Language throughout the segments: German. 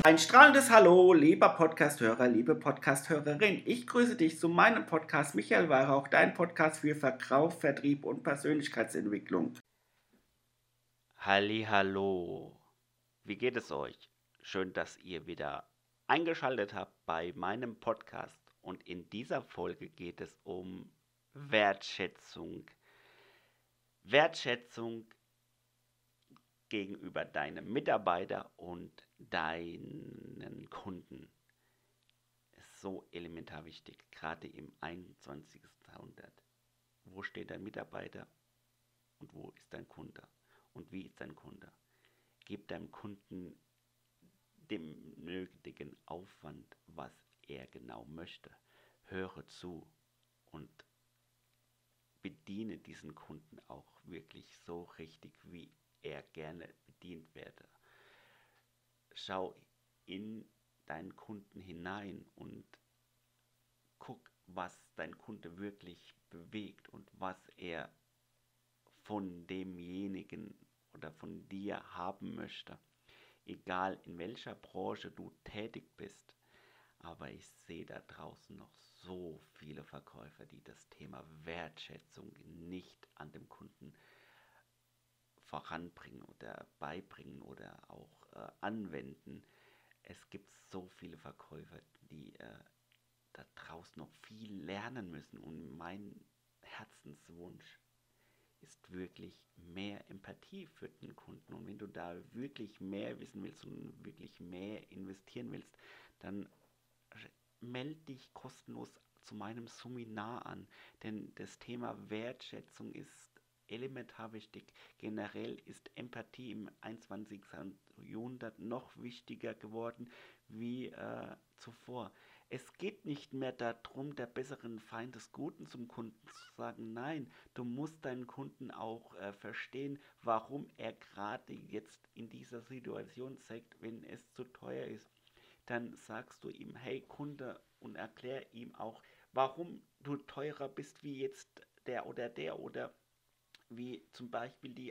Ein strahlendes Hallo, lieber Podcasthörer, liebe Podcasthörerin. Ich grüße dich zu meinem Podcast Michael Weihrauch, dein Podcast für Verkauf, Vertrieb und Persönlichkeitsentwicklung. Hallo, wie geht es euch? Schön, dass ihr wieder eingeschaltet habt bei meinem Podcast. Und in dieser Folge geht es um Wertschätzung. Wertschätzung gegenüber deinem Mitarbeiter und deinen Kunden ist so elementar wichtig, gerade im 21. Jahrhundert. Wo steht dein Mitarbeiter und wo ist dein Kunde? Und wie ist dein Kunde? Gib deinem Kunden dem nötigen Aufwand, was er genau möchte. Höre zu und bediene diesen Kunden auch wirklich so richtig, wie er gerne bedient werde. Schau in deinen Kunden hinein und guck, was dein Kunde wirklich bewegt und was er von demjenigen oder von dir haben möchte. Egal in welcher Branche du tätig bist. Aber ich sehe da draußen noch so viele Verkäufer, die das Thema Wertschätzung nicht an dem Kunden voranbringen oder beibringen oder auch anwenden. Es gibt so viele Verkäufer, die da draußen noch viel lernen müssen. Und mein Herzenswunsch ist wirklich mehr Empathie für den Kunden. Und wenn du da wirklich mehr wissen willst und wirklich mehr investieren willst, dann melde dich kostenlos zu meinem Seminar an. Denn das Thema Wertschätzung ist elementar wichtig. Generell ist Empathie im 21. Jahrhundert noch wichtiger geworden wie zuvor. Es geht nicht mehr darum, der besseren Feind des Guten zum Kunden zu sagen. Nein, du musst deinen Kunden auch verstehen, warum er gerade jetzt in dieser Situation zeigt, wenn es zu teuer ist. Dann sagst du ihm, hey Kunde, und erklär ihm auch, warum du teurer bist wie jetzt der oder wie zum Beispiel die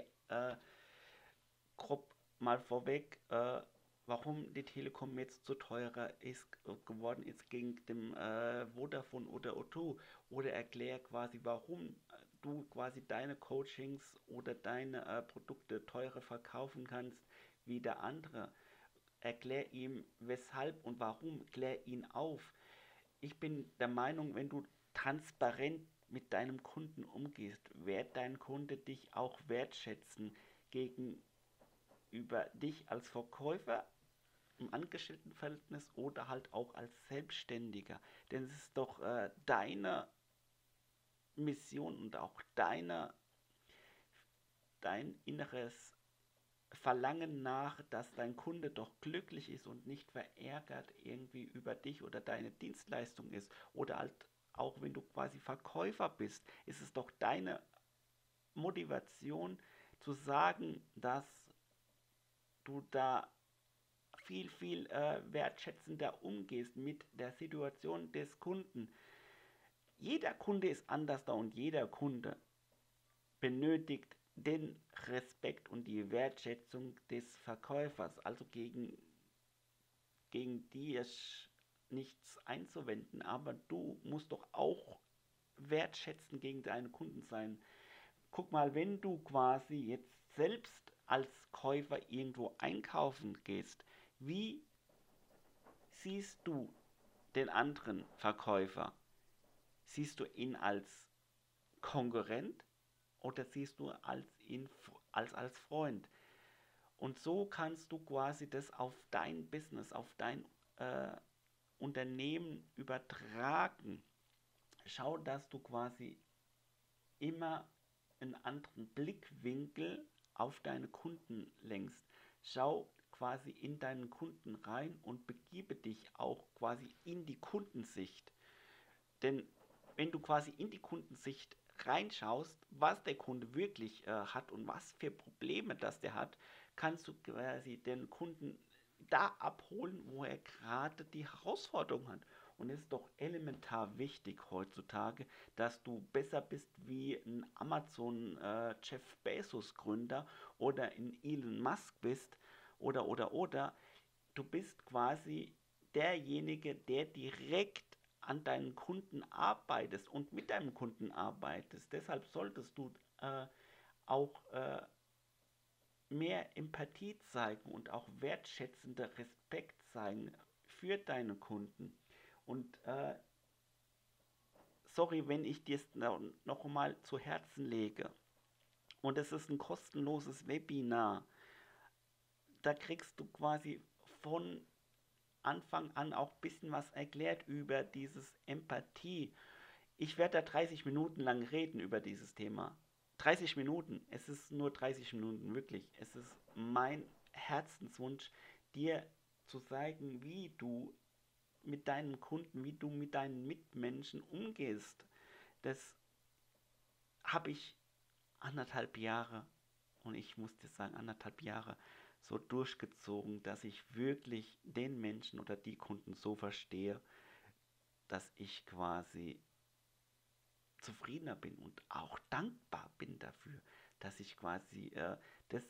grob mal vorweg, warum die Telekom jetzt so teurer ist geworden ist gegen dem Vodafone oder O2, oder erklär quasi, warum du quasi deine Coachings oder deine Produkte teurer verkaufen kannst wie der andere. Erklär ihm weshalb und warum, klär ihn auf. Ich bin der Meinung, wenn du transparent mit deinem Kunden umgehst, wird dein Kunde dich auch wertschätzen gegenüber dich als Verkäufer im Angestelltenverhältnis oder halt auch als Selbstständiger. Denn es ist doch deine Mission und auch dein inneres Verlangen nach, dass dein Kunde doch glücklich ist und nicht verärgert irgendwie über dich oder deine Dienstleistung ist. Oder halt auch wenn du quasi Verkäufer bist, ist es doch deine Motivation zu sagen, dass du da viel wertschätzender umgehst mit der Situation des Kunden. Jeder Kunde ist anders da und jeder Kunde benötigt den Respekt und die Wertschätzung des Verkäufers, also gegen die ist nichts einzuwenden, aber du musst doch auch wertschätzend gegen deine Kunden sein. Guck mal, wenn du quasi jetzt selbst als Käufer irgendwo einkaufen gehst, wie siehst du den anderen Verkäufer? Siehst du ihn als Konkurrent oder siehst du ihn als Freund? Und so kannst du quasi das auf dein Business, auf dein Unternehmen übertragen. Schau, dass du quasi immer einen anderen Blickwinkel auf deine Kunden lenkst. Schau quasi in deinen Kunden rein und begebe dich auch quasi in die Kundensicht. Denn wenn du quasi in die Kundensicht reinschaust, was der Kunde wirklich hat und was für Probleme das der hat, kannst du quasi den Kunden da abholen, wo er gerade die Herausforderung hat. Und es ist doch elementar wichtig heutzutage, dass du besser bist wie ein Amazon Jeff Bezos Gründer oder ein Elon Musk bist oder. du bist quasi derjenige, der direkt an deinen Kunden arbeitest und mit deinem Kunden arbeitest. Deshalb solltest du auch mehr Empathie zeigen und auch wertschätzender Respekt zeigen für deine Kunden. Und sorry, wenn ich dir es noch mal zu Herzen lege. Und es ist ein kostenloses Webinar. Da kriegst du quasi von Anfang an auch ein bisschen was erklärt über dieses Empathie. Ich werde da 30 Minuten lang reden über dieses Thema. 30 Minuten, es ist nur 30 Minuten, wirklich. Es ist mein Herzenswunsch, dir zu zeigen, wie du mit deinen Kunden, wie du mit deinen Mitmenschen umgehst. Das habe ich 1,5 Jahre, und ich muss dir sagen, 1,5 Jahre so durchgezogen, dass ich wirklich den Menschen oder die Kunden so verstehe, dass ich quasi zufriedener bin und auch dankbar bin dafür, dass ich quasi das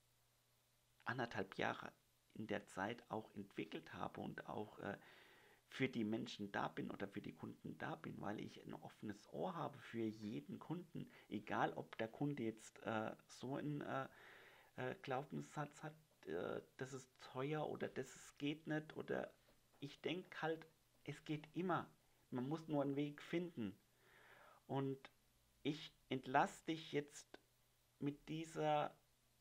1,5 Jahre in der Zeit auch entwickelt habe und auch für die Menschen da bin oder für die Kunden da bin, weil ich ein offenes Ohr habe für jeden Kunden, egal ob der Kunde jetzt so einen Glaubenssatz hat, das ist teuer oder das geht nicht, oder ich denke halt, es geht immer. Man muss nur einen Weg finden. Und ich entlasse dich jetzt mit dieser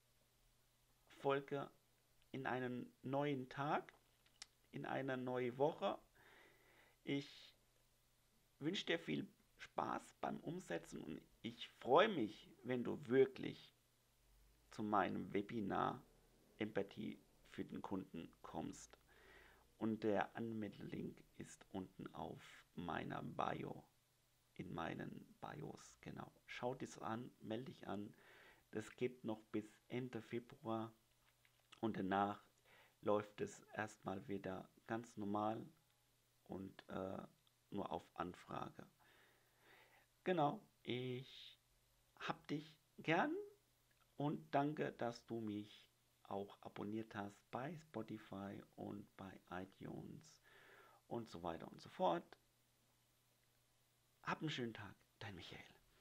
Folge in einen neuen Tag, in eine neue Woche. Ich wünsche dir viel Spaß beim Umsetzen und ich freue mich, wenn du wirklich zu meinem Webinar Empathie für den Kunden kommst. Und der Anmeldelink ist unten auf meiner Bio, in meinen Bios, genau. Schau das an, melde dich an. Das geht noch bis Ende Februar und danach läuft es erstmal wieder ganz normal und nur auf Anfrage. Genau, ich hab dich gern und danke, dass du mich auch abonniert hast bei Spotify und bei iTunes und so weiter und so fort. Hab einen schönen Tag, dein Michael.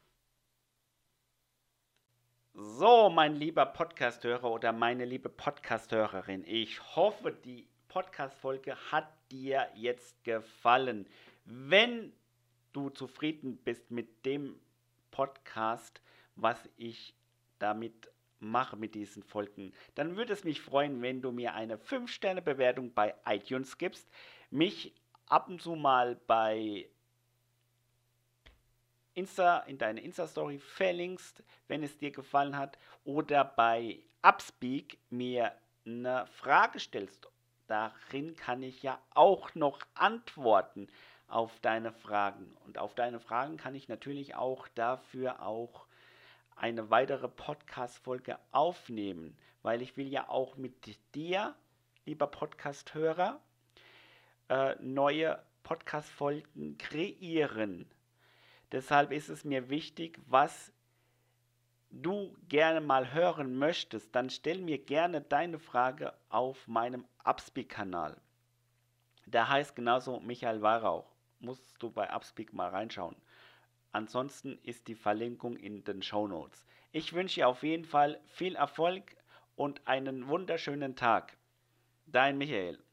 So, mein lieber Podcasthörer oder meine liebe Podcasthörerin, ich hoffe, die Podcast-Folge hat dir jetzt gefallen. Wenn du zufrieden bist mit dem Podcast, was ich damit mache mit diesen Folgen, dann würde es mich freuen, wenn du mir eine 5-Sterne-Bewertung bei iTunes gibst, mich ab und zu mal bei in deine Insta-Story verlinkst, wenn es dir gefallen hat, oder bei Upspeak mir eine Frage stellst. Darin kann ich ja auch noch antworten auf deine Fragen. Und auf deine Fragen kann ich natürlich auch dafür auch eine weitere Podcast-Folge aufnehmen, weil ich will ja auch mit dir, lieber Podcast-Hörer, neue Podcast-Folgen kreieren. Deshalb ist es mir wichtig, was du gerne mal hören möchtest, dann stell mir gerne deine Frage auf meinem Upspeak-Kanal. Der heißt genauso Michael Weihrauch. Musst du bei Upspeak mal reinschauen. Ansonsten ist die Verlinkung in den Shownotes. Ich wünsche dir auf jeden Fall viel Erfolg und einen wunderschönen Tag. Dein Michael.